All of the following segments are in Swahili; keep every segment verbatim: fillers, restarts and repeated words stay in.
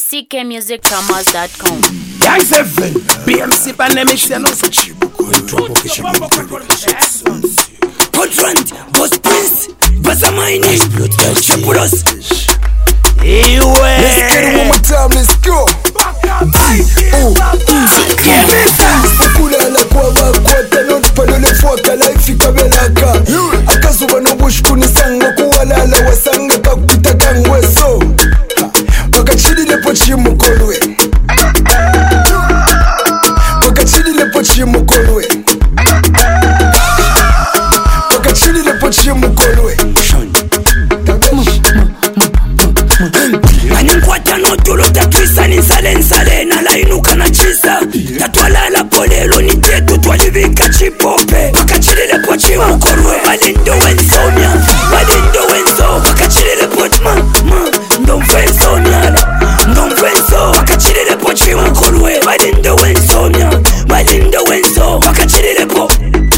C K music promos dot com. Gang seven, B M C pandemic, and also Contrant, Ghost Prince, Basamine, Chapuros. Hey, let's get it one more time, let's go. Oh, yeah, kulala kwa bakwata notipalole fuaka life ikabelaka akazuba nobushikunisanga kuwalala wasanga kakupita kangweso bakachililepo chimukolwe bakachililepo chimukolwe bakachililepo chimukolwe Nanikwata notolo tatwisa ninsale nsale nalainuka na chisa tatwalala polelo nitetu twalivika chipope bakachililepo chimukolwe balindo wensomya balindo wenso bakachililepo ma ma ndomfensomyala ndomfenso bakachililepo chimukolwe balindo wensomya balindo wenso bakachililepo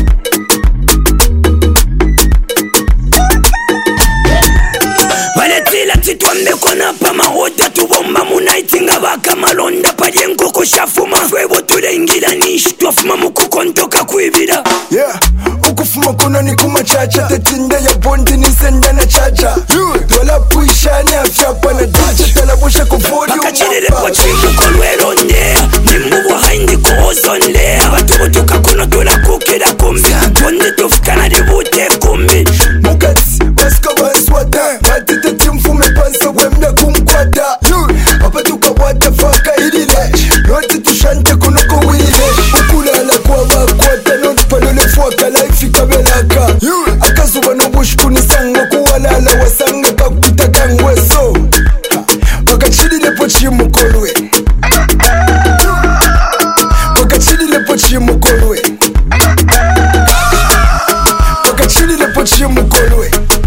valetila titwambeko napa mahota tubomba munaitinga baka malonda palye nkoko shafuma fwebo tulengilanishi twafuma mukukontoka kwibira yeah ukufuma kuno ni kumachacha tetinde ya bondi nisenda na chacha dola puishani afyapa na dj talabusha kufodi bakachililepo chimukolwelondea nimubo haindi kuhozondea batubutuka kuno tulakukila kumbi bondi tufikana libute kumbi mukatsi basika baswata batite timfume panse wemne kumkwata apatuka watafaka ilile noti tushante kuno kuwile ukulala kwa bakwata notipalole fuaka life ikabelaka akazuba nobushikunisanga kuwalala wasanga kakupita kangweso bakachililepo chimukolwe bakachililepo chimukolwe bakachililepo chimukolwe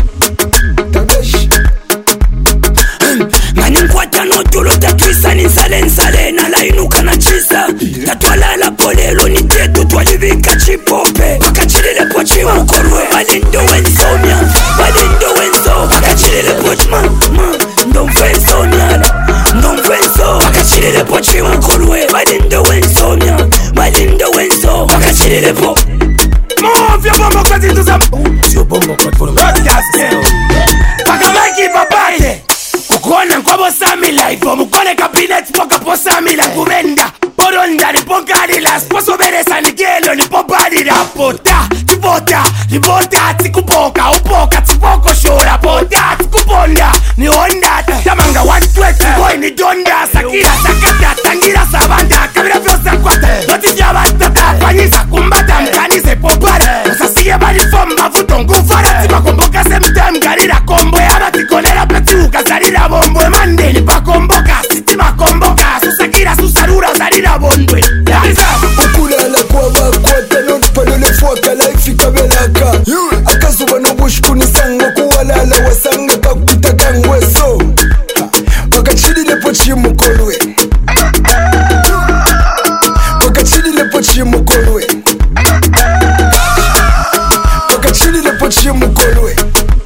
nanikwata notolo tatwisa ninsale nsale nalainuka na chisa tatwalala polelo nitetu twalivika chipope bakachililepo chimukolwe balindo wensomya balindo wenso bakachililepo ma ma ndomfensomyala ndomfenso bakachililepo chimukolwe balindo wensomya balindo wenso bakachililepo move your bombo kwa zintu za your bombo kwa for broadcast pakamaki babate ukona nkwabo samila ivo mukone cabinet poka posamila kubenda poronda lipokali la sposo beresa nikelo lipopali la pota tipota lipota tikupoka upoka tipoko shora pota tikuponda ni onda tamanga one twenty boy ni donda sakira sakata tangira sabanda kabira vyosa kwata noti ya batata panyisa kumbata mkanise popara usasiye bali fomba vuto ngufara tibakomboka semtem garira kombo ya batikolera plati ukazarira bombo emandeni bakomboka sitima komboka susakira susarura zarira bondwe ukulala kwa bakwata notipalole fuaka life ikabelaka akazuba nobushikunisanga kuwalala wasanga kakupita kangweso bakachililepo chimukolwe bakachililepo chimukolwe bakachililepo chimukolwe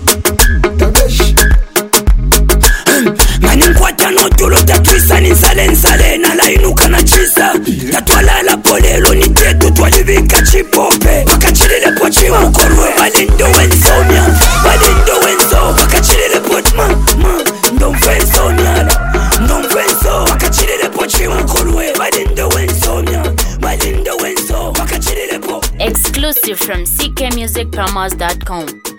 nanikwata notolo tatwisa ninsale nsale nalainuka na chisa tatwalala polelo nitetu twalivika chipope bakachililepo chimukolwe balindo wensomya balindo wenso bakachililepo ma ma ndomfensomyala ndomfenso bakachililepo chimukolwe balindo wensomya balindo wenso bakachililepo Exclusive from C K music promos dot com.